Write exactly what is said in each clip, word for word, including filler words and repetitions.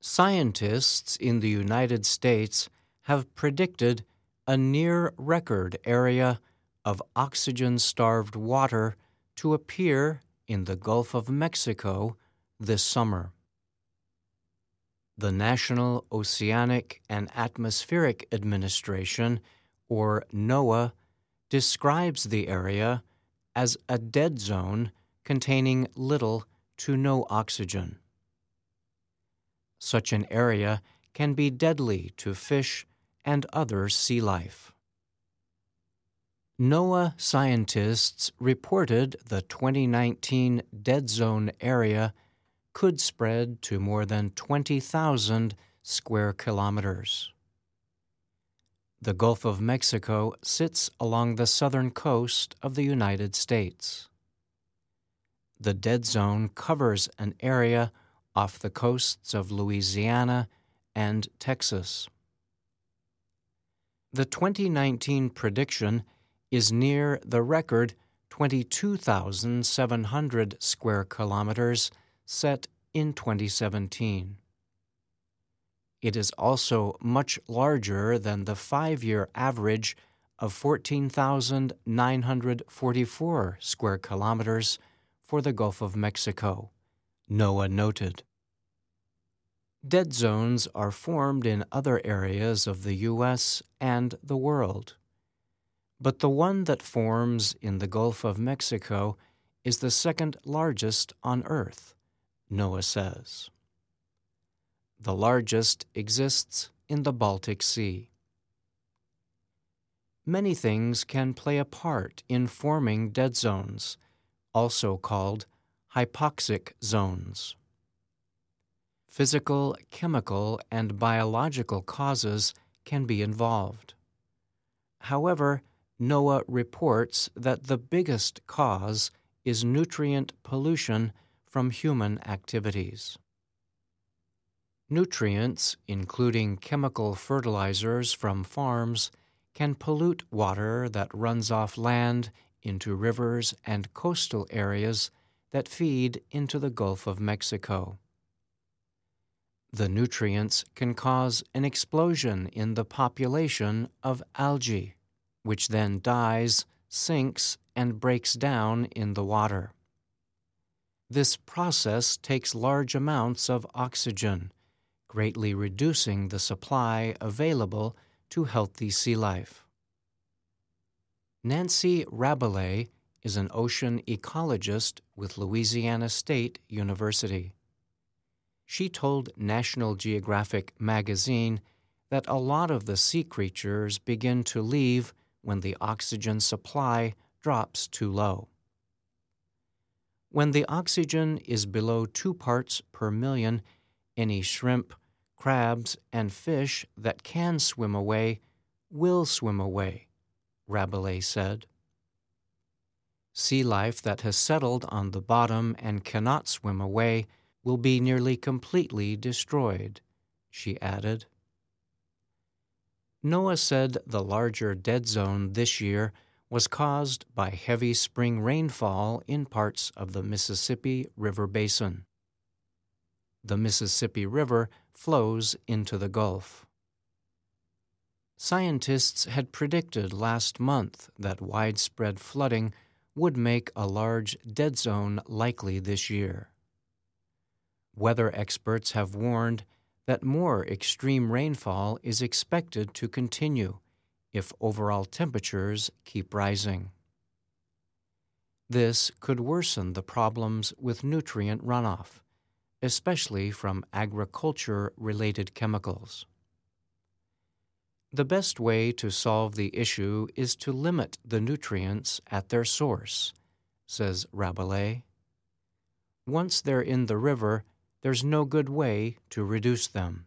Scientists in the United States have predicted a near-record area of oxygen-starved water to appear in the Gulf of Mexico this summer. The National Oceanic and Atmospheric Administration, or NOAA, describes the area as a dead zone containing little to no oxygen. Such an area can be deadly to fish and other sea life. NOAA scientists reported the twenty nineteen dead zone area could spread to more than twenty thousand square kilometers. The Gulf of Mexico sits along the southern coast of the United States. The dead zone covers an area off the coasts of Louisiana and Texas. The twenty nineteen prediction is near the record twenty-two thousand seven hundred square kilometers set in twenty seventeen. It is also much larger than the five-year average of fourteen thousand nine hundred forty-four square kilometers for the Gulf of Mexico, NOAA noted. Dead zones are formed in other areas of the U S and the world, but the one that forms in the Gulf of Mexico is the second largest on Earth, NOAA says. The largest exists in the Baltic Sea. Many things can play a part in forming dead zones, also called hypoxic zones. Physical, chemical, and biological causes can be involved. However, NOAA reports that the biggest cause is nutrient pollution from human activities. Nutrients, including chemical fertilizers from farms, can pollute water that runs off land into rivers and coastal areas that feed into the Gulf of Mexico. The nutrients can cause an explosion in the population of algae, which then dies, sinks, and breaks down in the water. This process takes large amounts of oxygen, greatly reducing the supply available to healthy sea life. Nancy Rabelais is an ocean ecologist with Louisiana State University. She told National Geographic magazine that a lot of the sea creatures begin to leave when the oxygen supply drops too low. When the oxygen is below two parts per million, any shrimp, crabs, and fish that can swim away will swim away, Rabelais said. Sea life that has settled on the bottom and cannot swim away will be nearly completely destroyed, she added. NOAA said the larger dead zone this year was caused by heavy spring rainfall in parts of the Mississippi River Basin. The Mississippi River flows into the Gulf. Scientists had predicted last month that widespread flooding would make a large dead zone likely this year. Weather experts have warned that more extreme rainfall is expected to continue if overall temperatures keep rising. This could worsen the problems with nutrient runoff, especially from agriculture-related chemicals. The best way to solve the issue is to limit the nutrients at their source, says Rabelais. Once they're in the river, there's no good way to reduce them.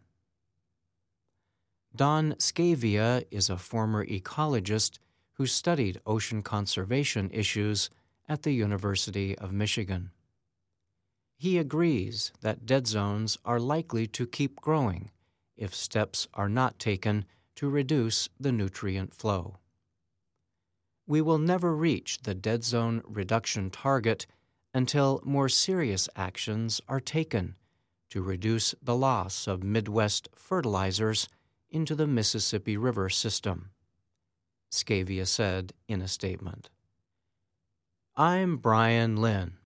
Don Scavia is a former ecologist who studied ocean conservation issues at the University of Michigan. He agrees that dead zones are likely to keep growing if steps are not taken to reduce the nutrient flow. We will never reach the dead zone reduction target until more serious actions are taken to reduce the loss of Midwest fertilizers into the Mississippi River system. Scavia said in a statement. I'm Brian Lynn.